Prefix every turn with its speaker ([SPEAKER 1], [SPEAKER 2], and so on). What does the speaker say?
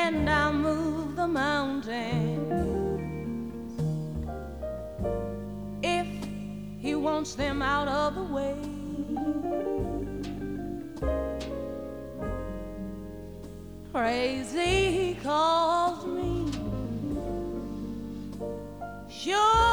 [SPEAKER 1] and I'll move the mountains if he wants them out of the way. Crazy he calls me, sure